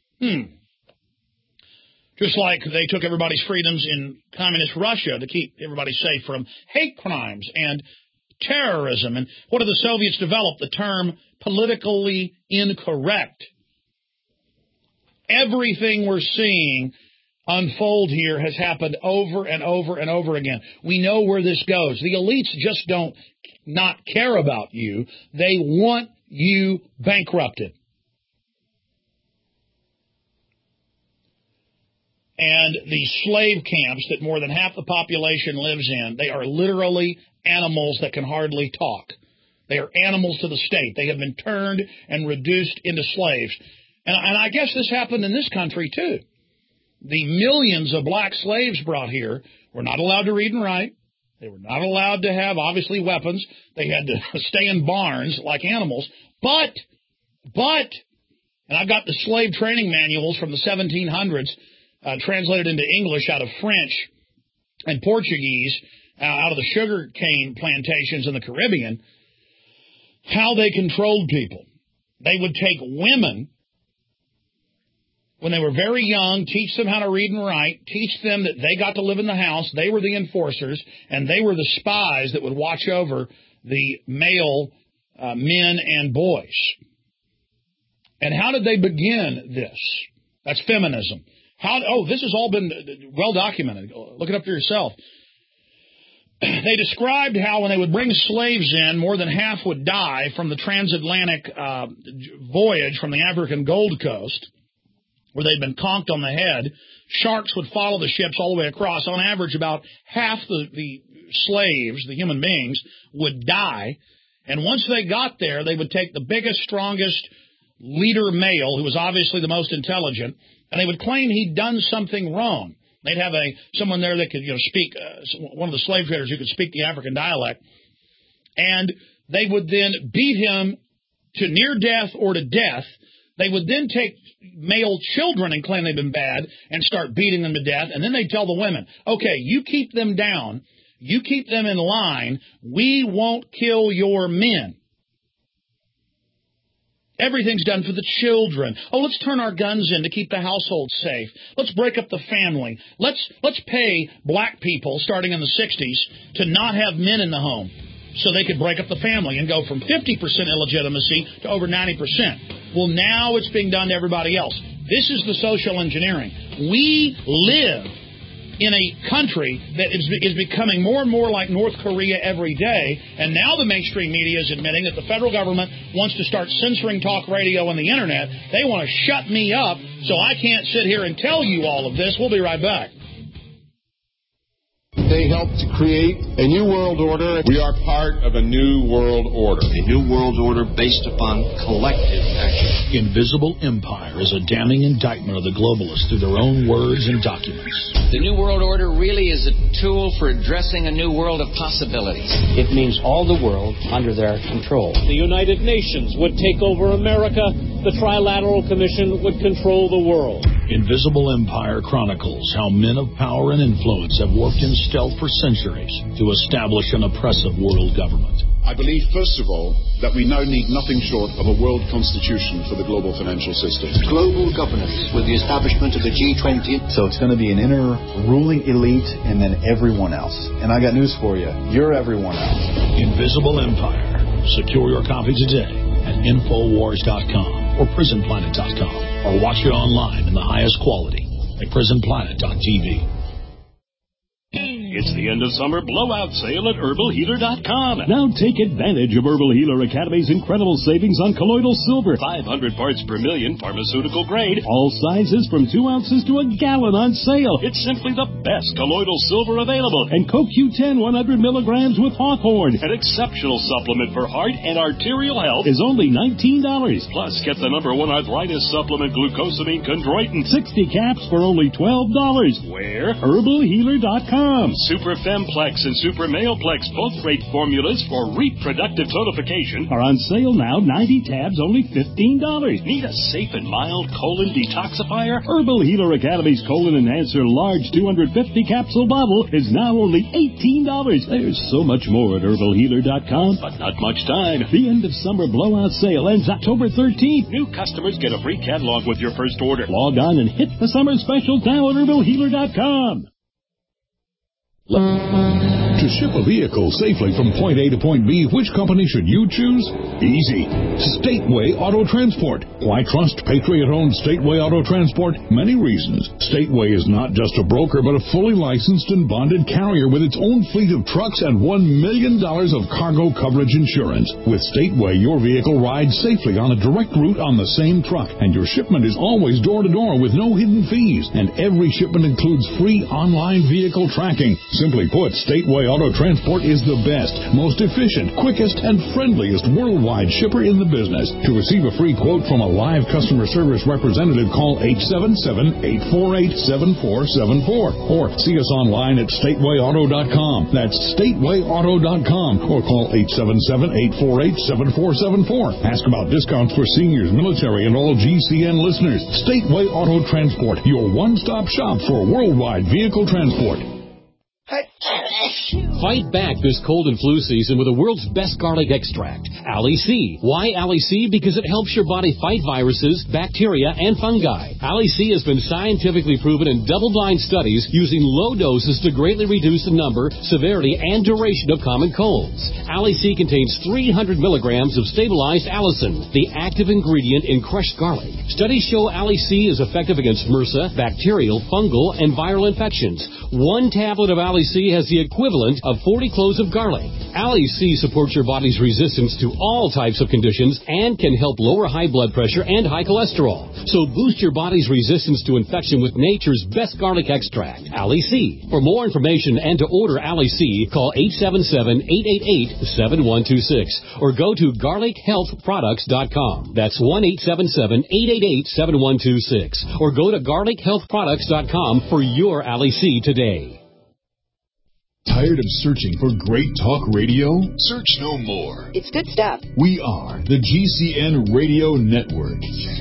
Just like they took everybody's freedoms in communist Russia to keep everybody safe from hate crimes and terrorism. And what did the Soviets develop? The term politically incorrect. Everything we're seeing unfold here has happened over and over and over again. We know where this goes. The elites just don't not care about you. They want you bankrupted. And the slave camps that more than half the population lives in, they are literally animals that can hardly talk. They are animals to the state. They have been turned and reduced into slaves. And I guess this happened in this country, too. The millions of black slaves brought here were not allowed to read and write. They were not allowed to have, obviously, weapons. They had to stay in barns like animals. But, and I've got the slave training manuals from the 1700s, translated into English out of French and Portuguese, out of the sugar cane plantations in the Caribbean, how they controlled people. They would take women when they were very young, teach them how to read and write, teach them that they got to live in the house, they were the enforcers, and they were the spies that would watch over the male men and boys. And how did they begin this? That's feminism. This has all been well documented. Look it up for yourself. They described how when they would bring slaves in, more than half would die from the transatlantic voyage from the African Gold Coast, where they'd been conked on the head. Sharks would follow the ships all the way across. On average, about half the slaves, the human beings, would die. And once they got there, they would take the biggest, strongest leader male, who was obviously the most intelligent, and they would claim he'd done something wrong. They'd have someone there that could speak, one of the slave traders who could speak the African dialect, and they would then beat him to near death or to death. They would then take male children and claim they've been bad and start beating them to death, and then they'd tell the women, okay, you keep them down, you keep them in line, we won't kill your men. Everything's done for the children. Oh, let's turn our guns in to keep the household safe. Let's break up the family. Let's pay black people, starting in the 60s, to not have men in the home so they could break up the family and go from 50% illegitimacy to over 90%. Well, now it's being done to everybody else. This is the social engineering. We live in a country that is becoming more and more like North Korea every day, and now the mainstream media is admitting that the federal government wants to start censoring talk radio and the Internet. They want to shut me up so I can't sit here and tell you all of this. We'll be right back. They helped to create a new world order. We are part of a new world order. A new world order based upon collective action. Invisible Empire is a damning indictment of the globalists through their own words and documents. The new world order really is a tool for addressing a new world of possibilities. It means all the world under their control. The United Nations would take over America. The Trilateral Commission would control the world. Invisible Empire chronicles how men of power and influence have worked in stealth for centuries to establish an oppressive world government. I believe, first of all, that we now need nothing short of a world constitution for the global financial system. Global governance with the establishment of the G20. So it's going to be an inner ruling elite and then everyone else. And I got news for you. You're everyone else. Invisible Empire. Secure your copy today at Infowars.com or PrisonPlanet.com, or watch it online in the highest quality at PrisonPlanet.tv. It's the end of summer blowout sale at HerbalHealer.com. Now take advantage of Herbal Healer Academy's incredible savings on colloidal silver. 500 parts per million, pharmaceutical grade. All sizes from 2 ounces to a gallon on sale. It's simply the best colloidal silver available. And CoQ10 100 milligrams with Hawthorne. An exceptional supplement for heart and arterial health is only $19. Plus, get the #1 arthritis supplement glucosamine chondroitin. 60 caps for only $12. Where? HerbalHealer.com. Super Femplex and Super Maleplex, both great formulas for reproductive tonification, are on sale now. 90 tabs, only $15. Need a safe and mild colon detoxifier? Herbal Healer Academy's Colon Enhancer large 250 capsule bottle is now only $18. There's so much more at HerbalHealer.com, but not much time. The end of summer blowout sale ends October 13th. New customers get a free catalog with your first order. Log on and hit the summer specials now at HerbalHealer.com. To ship a vehicle safely from point A to point B, which company should you choose? Easy. Stateway Auto Transport. Why trust Patriot-owned Stateway Auto Transport? Many reasons. Stateway is not just a broker, but a fully licensed and bonded carrier with its own fleet of trucks and $1 million of cargo coverage insurance. With Stateway, your vehicle rides safely on a direct route on the same truck, and your shipment is always door-to-door with no hidden fees. And every shipment includes free online vehicle tracking. Simply put, Stateway Auto Transport is the best, most efficient, quickest, and friendliest worldwide shipper in the business. To receive a free quote from a live customer service representative, call 877-848-7474 or see us online at statewayauto.com. That's statewayauto.com or call 877-848-7474. Ask about discounts for seniors, military, and all GCN listeners. Stateway Auto Transport, your one-stop shop for worldwide vehicle transport. Fight back this cold and flu season with the world's best garlic extract, Ali C. Why Ali C? Because it helps your body fight viruses, bacteria, and fungi. Ali C has been scientifically proven in double-blind studies using low doses to greatly reduce the number, severity, and duration of common colds. Ali C contains 300 milligrams of stabilized allicin, the active ingredient in crushed garlic. Studies show Ali C is effective against MRSA, bacterial, fungal, and viral infections. 1 tablet of Ali C has the equivalent of 40 cloves of garlic. Ali C supports your body's resistance to all types of conditions and can help lower high blood pressure and high cholesterol. So boost your body's resistance to infection with nature's best garlic extract, Ali C. For more information and to order Ali C, call 877-888-7126 or go to garlichealthproducts.com. That's 1-877-888-7126 or go to garlichealthproducts.com for your Ali C today. Tired of searching for great talk radio? Search no more. It's good stuff. We are the GCN Radio Network.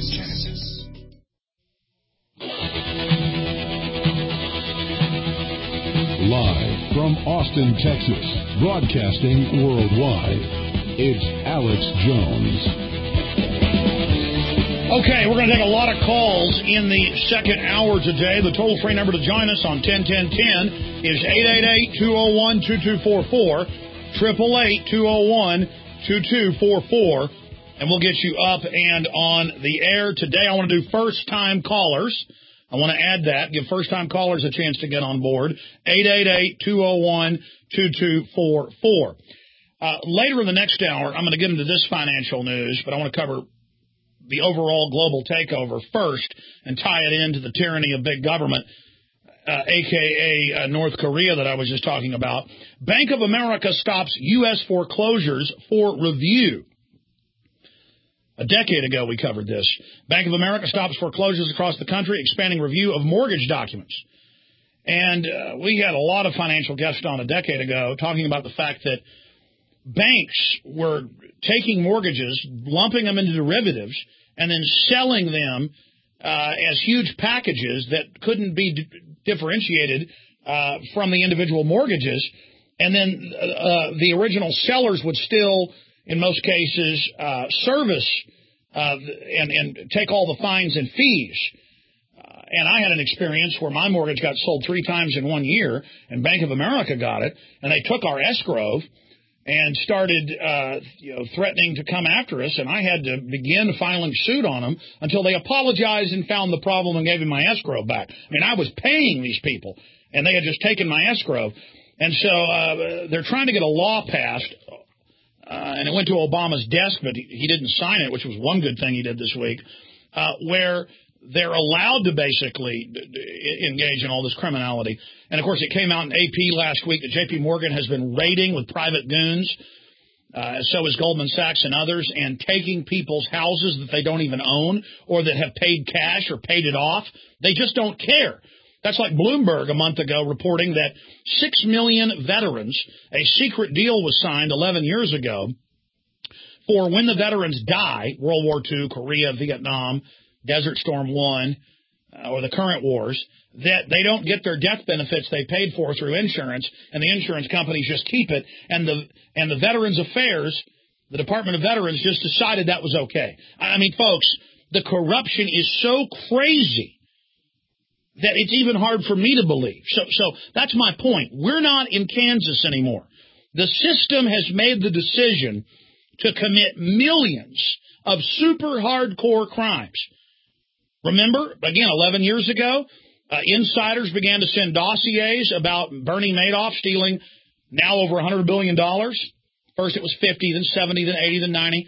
Live from Austin, Texas, broadcasting worldwide, it's Alex Jones. Okay, we're going to take a lot of calls in the second hour today. The toll-free number to join us on 101010 is 888-201-2244, 888-201-2244, and we'll get you up and on the air. Today I want to do first-time callers. I want to add that, give first-time callers a chance to get on board, 888-201-2244. Later in the next hour, I'm going to get into this financial news, but I want to cover the overall global takeover first and tie it into the tyranny of big government, a.k.a. North Korea that I was just talking about. Bank of America stops U.S. foreclosures for review. A decade ago we covered this. Bank of America stops foreclosures across the country, expanding review of mortgage documents. And we had a lot of financial guests on a decade ago talking about the fact that banks were taking mortgages, lumping them into derivatives, and then selling them as huge packages that couldn't be differentiated from the individual mortgages. And then the original sellers would still, in most cases, service and take all the fines and fees. And I had an experience where my mortgage got sold 3 times in 1 year, and Bank of America got it, and they took our escrow and started threatening to come after us, and I had to begin filing suit on them until they apologized and found the problem and gave me my escrow back. I mean, I was paying these people, and they had just taken my escrow. And so they're trying to get a law passed, and it went to Obama's desk, but he didn't sign it, which was one good thing he did this week, where they're allowed to basically engage in all this criminality. And, of course, it came out in AP last week that J.P. Morgan has been raiding with private goons, so is Goldman Sachs and others, and taking people's houses that they don't even own or that have paid cash or paid it off. They just don't care. That's like Bloomberg a month ago reporting that 6 million veterans, a secret deal was signed 11 years ago for when the veterans die, World War II, Korea, Vietnam, Desert Storm 1, or the current wars, that they don't get their death benefits they paid for through insurance, and the insurance companies just keep it, and the Veterans Affairs, the Department of Veterans, just decided that was okay. I mean, folks, the corruption is so crazy that it's even hard for me to believe. So that's my point. We're not in Kansas anymore. The system has made the decision to commit millions of super hardcore crimes. Remember, again, 11 years ago, insiders began to send dossiers about Bernie Madoff stealing now over $100 billion. First it was 50, then 70, then 80, then 90.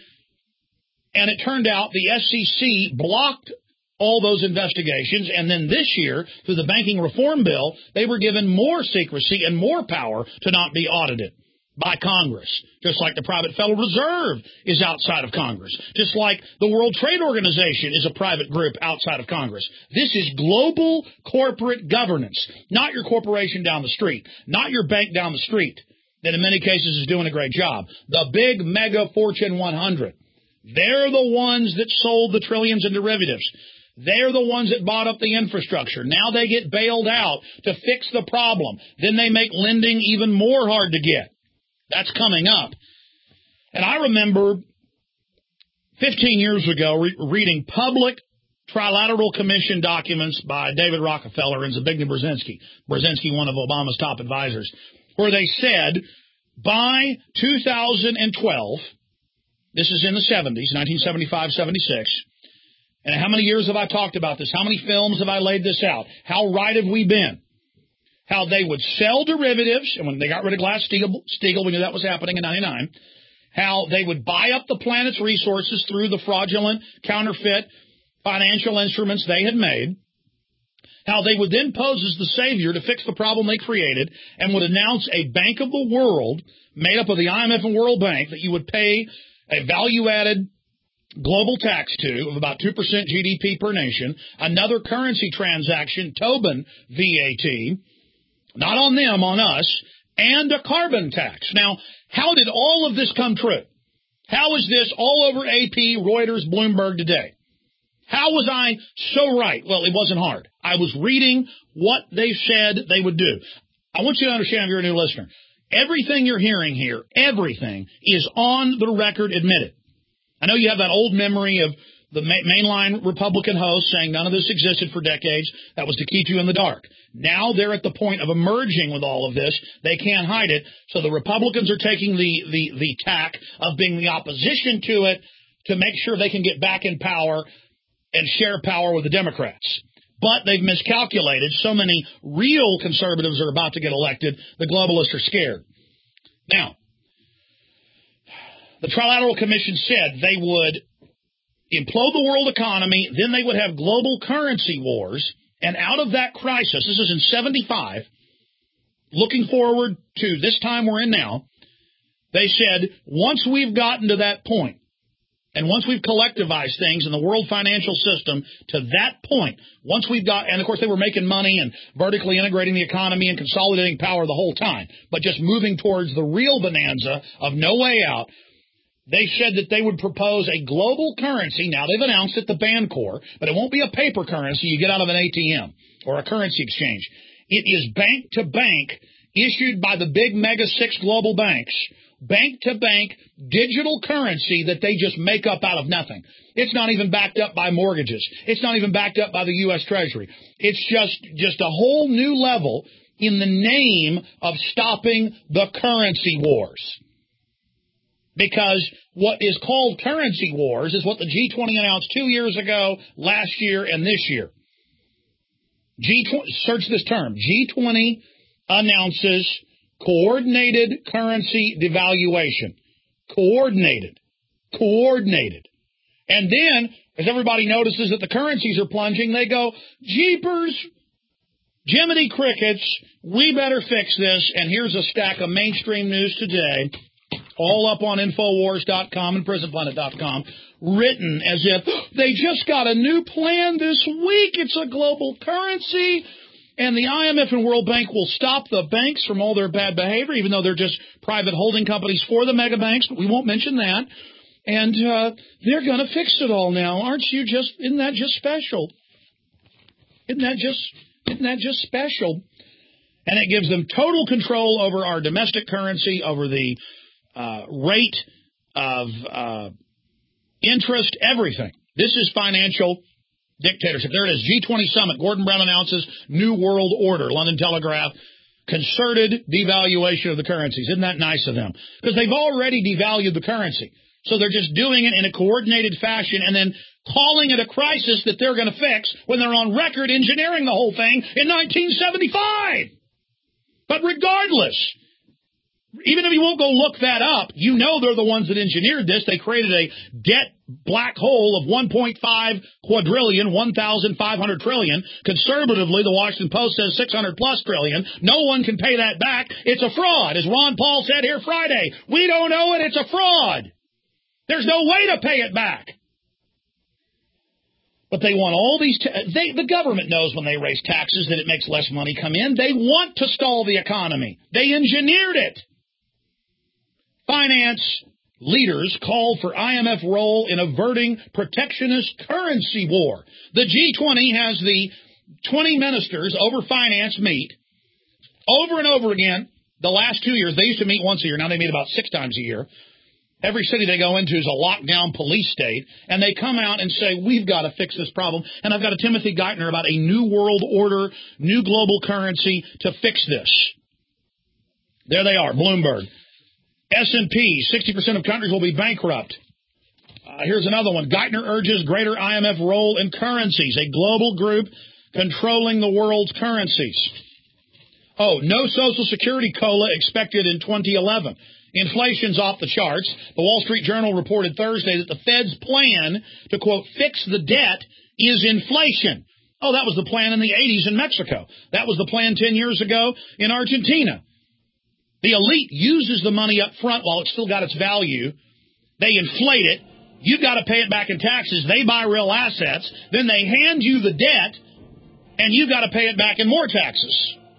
And it turned out the SEC blocked all those investigations, and then this year, through the banking reform bill, they were given more secrecy and more power to not be audited by Congress, just like the private Federal Reserve is outside of Congress, just like the World Trade Organization is a private group outside of Congress. This is global corporate governance, not your corporation down the street, not your bank down the street, that in many cases is doing a great job. The big mega Fortune 100, they're the ones that sold the trillions in derivatives. They're the ones that bought up the infrastructure. Now they get bailed out to fix the problem. Then they make lending even more hard to get. That's coming up. And I remember 15 years ago reading public Trilateral Commission documents by David Rockefeller and Zbigniew Brzezinski. Brzezinski, one of Obama's top advisors, where they said by 2012, this is in the 70s, 1975, 76, and how many years have I talked about this? How many films have I laid this out? How right have we been? How they would sell derivatives, and when they got rid of Glass-Steagall, we knew that was happening in 99, how they would buy up the planet's resources through the fraudulent, counterfeit financial instruments they had made, how they would then pose as the savior to fix the problem they created, and would announce a bank of the world made up of the IMF and World Bank that you would pay a value-added global tax to of about 2% GDP per nation, another currency transaction, Tobin VAT, not on them, on us, and a carbon tax. Now, how did all of this come true? How is this all over AP, Reuters, Bloomberg today? How was I so right? Well, it wasn't hard. I was reading what they said they would do. I want you to understand, if you're a new listener, everything you're hearing here, everything is on the record admitted. I know you have that old memory of the mainline Republican host saying none of this existed for decades. That was to keep you in the dark. Now they're at the point of emerging with all of this. They can't hide it. So the Republicans are taking the tack of being the opposition to it to make sure they can get back in power and share power with the Democrats. But they've miscalculated. So many real conservatives are about to get elected. The globalists are scared. Now, the Trilateral Commission said they would implode the world economy, then they would have global currency wars, and out of that crisis, this is in 75, looking forward to this time we're in now, they said, once we've gotten to that point, and once we've collectivized things in the world financial system to that point, once we've got, and of course they were making money and vertically integrating the economy and consolidating power the whole time, but just moving towards the real bonanza of no way out, they said that they would propose a global currency. Now, they've announced it, the Bancor, but it won't be a paper currency you get out of an ATM or a currency exchange. It is bank-to-bank, issued by the big mega 6 global banks, bank-to-bank digital currency that they just make up out of nothing. It's not even backed up by mortgages. It's not even backed up by the U.S. Treasury. It's just a whole new level in the name of stopping the currency wars. Because what is called currency wars is what the G20 announced 2 years ago, last year, and this year. G20, search this term. G20 announces Coordinated currency devaluation. Coordinated. And then, as everybody notices that the currencies are plunging, they go, jeepers, Jiminy Crickets, we better fix this. And here's a stack of mainstream news today, all up on Infowars.com and PrisonPlanet.com, written as if they just got a new plan this week. It's a global currency. And the IMF and World Bank will stop the banks from all their bad behavior, even though they're just private holding companies for the mega banks, but we won't mention that. And they're going to fix it all now. Isn't that just special? Isn't that just special? And it gives them total control over our domestic currency, over the rate of interest, everything. This is financial dictatorship. There it is, G20 summit. Gordon Brown announces New World Order. London Telegraph, concerted devaluation of the currencies. Isn't that nice of them? Because they've already devalued the currency. So they're just doing it in a coordinated fashion and then calling it a crisis that they're going to fix when they're on record engineering the whole thing in 1975. But regardless, even if you won't go look that up, you know they're the ones that engineered this. They created a debt black hole of 1.5 quadrillion, 1,500 trillion. Conservatively, the Washington Post says 600 plus trillion. No one can pay that back. It's a fraud. As Ron Paul said here Friday, we don't owe it. It's a fraud. There's no way to pay it back. But they want all these, the government knows when they raise taxes that it makes less money come in. They want to stall the economy. They engineered it. Finance leaders called for IMF role in averting protectionist currency war. The G20 has the 20 ministers over finance meet over and over again the last 2 years. They used to meet once a year. Now they meet about 6 times a year. Every city they go into is a lockdown police state, and they come out and say, we've got to fix this problem. And I've got a Timothy Geithner about a new world order, new global currency to fix this. There they are, Bloomberg. S&P, 60% of countries will be bankrupt. Here's another one. Geithner urges greater IMF role in currencies, a global group controlling the world's currencies. Oh, no Social Security COLA expected in 2011. Inflation's off the charts. The Wall Street Journal reported Thursday that the Fed's plan to, quote, fix the debt is inflation. Oh, that was the plan in the 80s in Mexico. That was the plan 10 years ago in Argentina. The elite uses the money up front while it's still got its value. They inflate it. You've got to pay it back in taxes. They buy real assets. Then they hand you the debt, and you've got to pay it back in more taxes.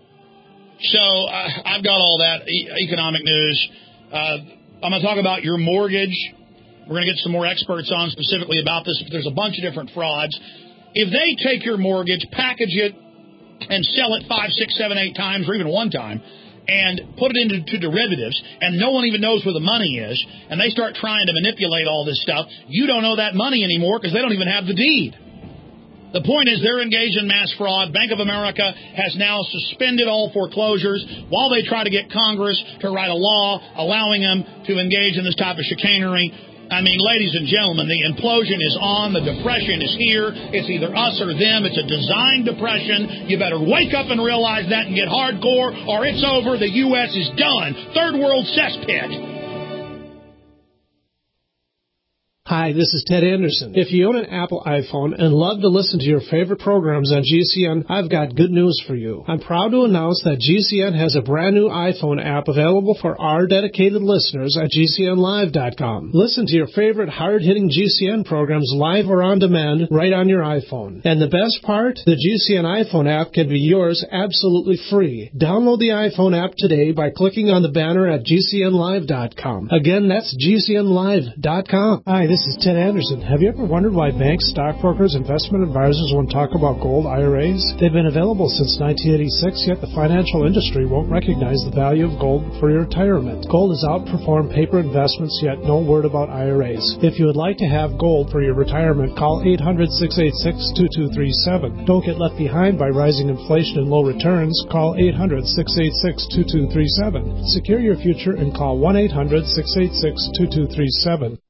So I've got all that economic news. I'm going to talk about your mortgage. We're going to get some more experts on specifically about this. There's a bunch of different frauds. If they take your mortgage, package it, and sell it 5, 6, 7, 8 times, or even one time, and put it into derivatives, and no one even knows where the money is, and they start trying to manipulate all this stuff, you don't owe that money anymore because they don't even have the deed. The point is they're engaged in mass fraud. Bank of America has now suspended all foreclosures while they try to get Congress to write a law allowing them to engage in this type of chicanery. I mean, ladies and gentlemen, the implosion is on. The depression is here. It's either us or them. It's a designed depression. You better wake up and realize that and get hardcore, or it's over. The U.S. is done. Third world cesspit. Hi, this is Ted Anderson. If you own an Apple iPhone and love to listen to your favorite programs on GCN, I've got good news for you. I'm proud to announce that GCN has a brand new iPhone app available for our dedicated listeners at GCNlive.com. Listen to your favorite hard-hitting GCN programs live or on demand right on your iPhone. And the best part? The GCN iPhone app can be yours absolutely free. Download the iPhone app today by clicking on the banner at GCNlive.com. Again, that's GCNlive.com. Hi, this is Ted Anderson. Have you ever wondered why banks, stockbrokers, investment advisors won't talk about gold IRAs? They've been available since 1986, yet the financial industry won't recognize the value of gold for your retirement. Gold has outperformed paper investments, yet no word about IRAs. If you would like to have gold for your retirement, call 800-686-2237. Don't get left behind by rising inflation and low returns. Call 800-686-2237. Secure your future and call 1-800-686-2237.